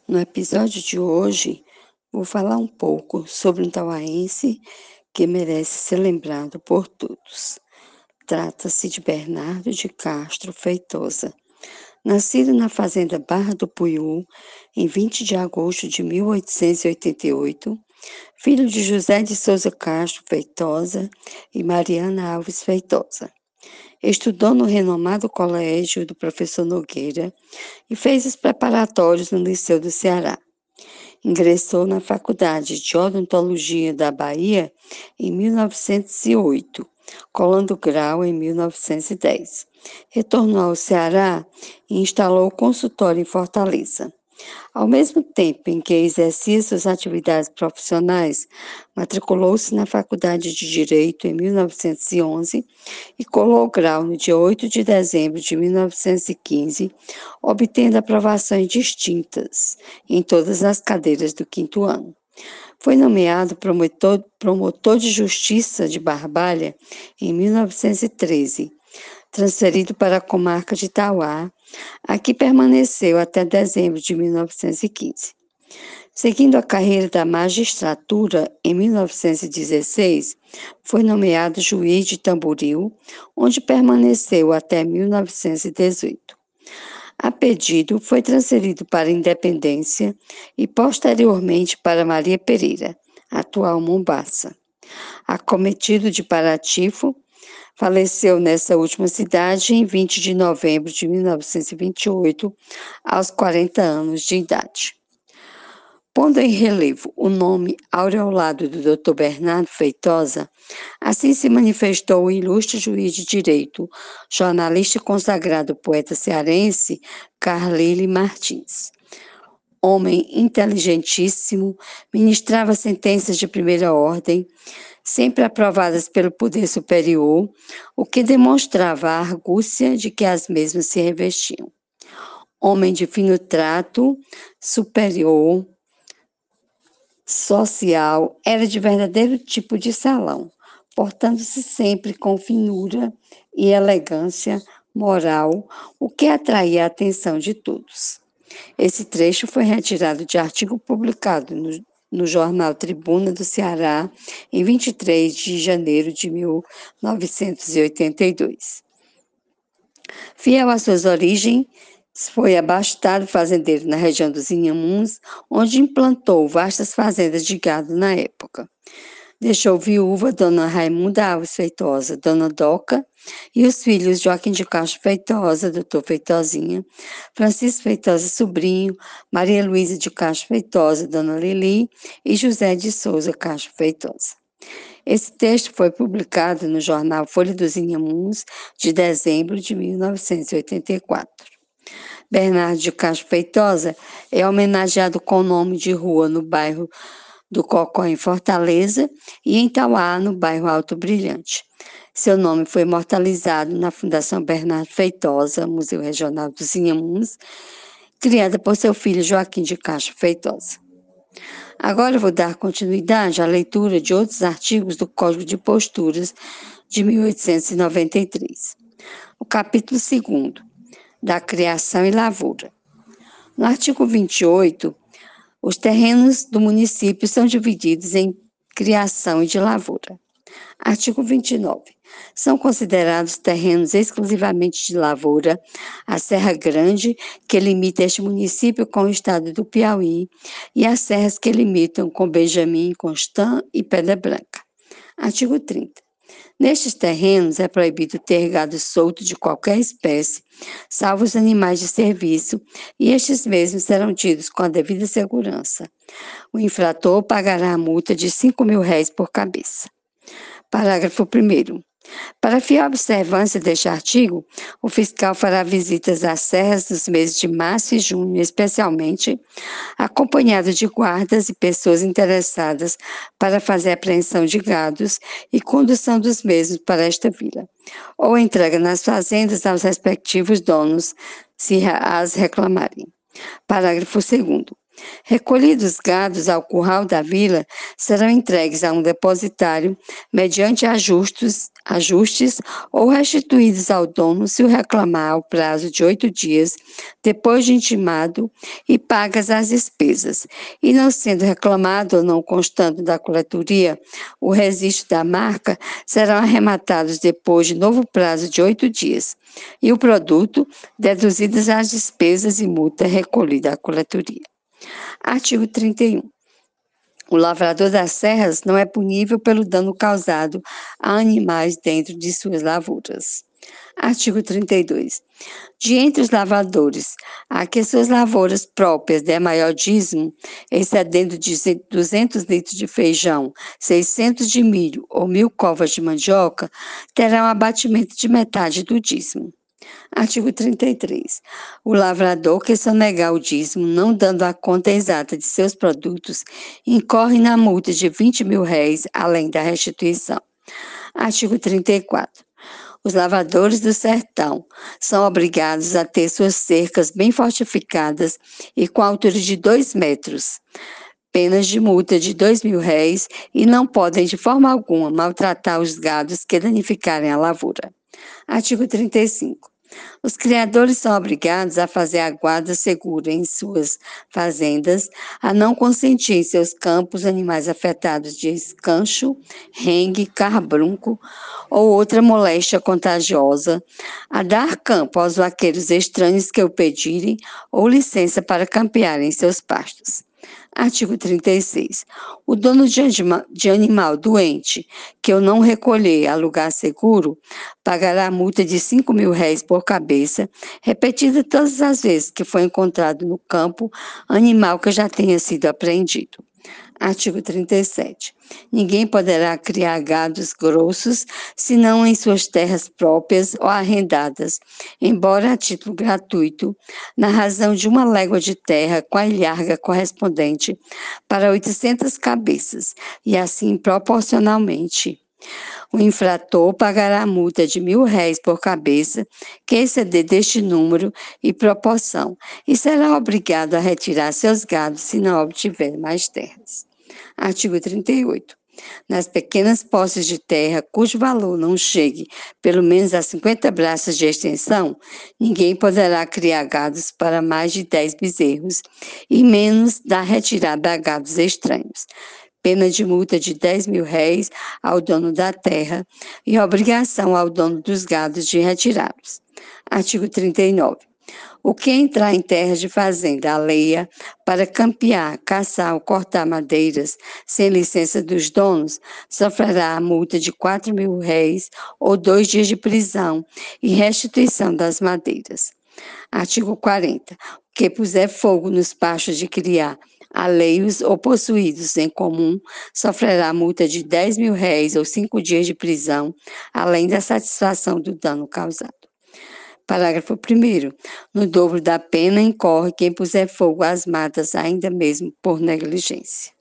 No episódio de hoje, vou falar um pouco sobre um tauaense que merece ser lembrado por todos. Trata-se de Bernardo de Castro Feitosa. Nascido na fazenda Barra do Puyú, em 20 de agosto de 1888, filho de José de Souza Castro Feitosa e Mariana Alves Feitosa. Estudou no renomado colégio do professor Nogueira e fez os preparatórios no Liceu do Ceará. Ingressou na Faculdade de Odontologia da Bahia em 1908, colando grau em 1910. Retornou ao Ceará e instalou o consultório em Fortaleza. Ao mesmo tempo em que exercia suas atividades profissionais, matriculou-se na Faculdade de Direito em 1911 e colou grau no dia 8 de dezembro de 1915, obtendo aprovações distintas em todas as cadeiras do quinto ano. Foi nomeado promotor de justiça de Barbalha em 1913, transferido para a comarca de Tauá. Aqui permaneceu até dezembro de 1915. Seguindo a carreira da magistratura, em 1916, foi nomeado juiz de Tamboril, onde permaneceu até 1918. A pedido, foi transferido para Independência e posteriormente para Maria Pereira, atual Mombaça. Acometido de paratifo, faleceu nessa última cidade em 20 de novembro de 1928, aos 40 anos de idade. Pondo em relevo o nome aureolado do Dr. Bernardo Feitosa, assim se manifestou o ilustre juiz de direito, jornalista e consagrado poeta cearense Carlyle Martins. Homem inteligentíssimo, ministrava sentenças de primeira ordem, sempre aprovadas pelo poder superior, o que demonstrava a argúcia de que as mesmas se revestiam. Homem de fino trato, superior, social, era de verdadeiro tipo de salão, portando-se sempre com finura e elegância moral, o que atraía a atenção de todos. Esse trecho foi retirado de artigo publicado no jornal Tribuna do Ceará, em 23 de janeiro de 1982. Fiel às suas origens, foi abastado fazendeiro na região dos Inhamuns, onde implantou vastas fazendas de gado na época. Deixou viúva Dona Raimunda Alves Feitosa, Dona Doca, e os filhos Joaquim de Castro Feitosa, doutor Feitozinha, Francisco Feitosa Sobrinho, Maria Luísa de Castro Feitosa, Dona Lili, e José de Souza Castro Feitosa. Esse texto foi publicado no jornal Folha dos Inhamuns, de dezembro de 1984. Bernardo de Castro Feitosa é homenageado com o nome de rua no bairro do Cocó, em Fortaleza, e em Tauá, no bairro Alto Brilhante. Seu nome foi imortalizado na Fundação Bernardo Feitosa, Museu Regional dos Inhamuns, criada por seu filho Joaquim de Castro Feitosa. Agora eu vou dar continuidade à leitura de outros artigos do Código de Posturas de 1893. O capítulo 2º, da criação e lavoura. No artigo 28, os terrenos do município são divididos em criação e de lavoura. Artigo 29. São considerados terrenos exclusivamente de lavoura a Serra Grande, que limita este município com o estado do Piauí, e as serras que limitam com Benjamin, Constant e Pedra Branca. Artigo 30. Nestes terrenos é proibido ter gado solto de qualquer espécie, salvo os animais de serviço, e estes mesmos serão tidos com a devida segurança. O infrator pagará a multa de R$ 5.000 por cabeça. Parágrafo 1º. Para fiel observância deste artigo, o fiscal fará visitas às serras nos meses de março e junho, especialmente, acompanhado de guardas e pessoas interessadas para fazer apreensão de gados e condução dos mesmos para esta vila, ou entrega nas fazendas aos respectivos donos, se as reclamarem. Parágrafo 2º. Recolhidos os gados ao curral da vila, serão entregues a um depositário mediante ajustes ou restituídos ao dono se o reclamar ao prazo de 8 dias, depois de intimado e pagas as despesas. E não sendo reclamado ou não constando da coletoria, o registro da marca serão arrematados depois de novo prazo de 8 dias. E o produto, deduzidas as despesas e multa recolhida à coletoria. Artigo 31. O lavrador das serras não é punível pelo dano causado a animais dentro de suas lavouras. Artigo 32. De entre os lavradores, a que suas lavouras próprias der maior dízimo, excedendo de 200 litros de feijão, 600 de milho ou 1.000 covas de mandioca, terá um abatimento de metade do dízimo. Artigo 33. O lavrador que sonegar o dízimo, não dando a conta exata de seus produtos, incorre na multa de 20.000 réis, além da restituição. Artigo 34. Os lavradores do sertão são obrigados a ter suas cercas bem fortificadas e com altura de 2 metros, penas de multa de 2.000 réis e não podem de forma alguma maltratar os gados que danificarem a lavoura. Artigo 35. Os criadores são obrigados a fazer a guarda segura em suas fazendas, a não consentir em seus campos animais afetados de escancho, rengue, carbrunco ou outra moléstia contagiosa, a dar campo aos vaqueiros estranhos que o pedirem ou licença para campear em seus pastos. Artigo 36. O dono de animal doente que eu não recolher a lugar seguro pagará a multa de 5.000 réis por cabeça, repetida todas as vezes que foi encontrado no campo animal que já tenha sido apreendido. Artigo 37. Ninguém poderá criar gados grossos, senão em suas terras próprias ou arrendadas, embora a título gratuito, na razão de 1 légua de terra com a ilharga correspondente para 800 cabeças, e assim proporcionalmente. O infrator pagará a multa de 1.000 réis por cabeça que exceder deste número e proporção, e será obrigado a retirar seus gados se não obtiver mais terras. Artigo 38. Nas pequenas posses de terra cujo valor não chegue pelo menos a 50 braças de extensão, ninguém poderá criar gados para mais de 10 bezerros e menos dar retirada a gados estranhos. Pena de multa de 10.000 réis ao dono da terra e obrigação ao dono dos gados de retirá-los. Artigo 39. O que entrar em terras de fazenda alheia para campear, caçar ou cortar madeiras sem licença dos donos, sofrerá a multa de 4.000 réis ou 2 dias de prisão e restituição das madeiras. Artigo 40. O que puser fogo nos pastos de criar, alheios ou possuídos em comum, sofrerá multa de 10.000 réis ou 5 dias de prisão, além da satisfação do dano causado. Parágrafo 1º. No dobro da pena incorre quem puser fogo às matas, ainda mesmo por negligência.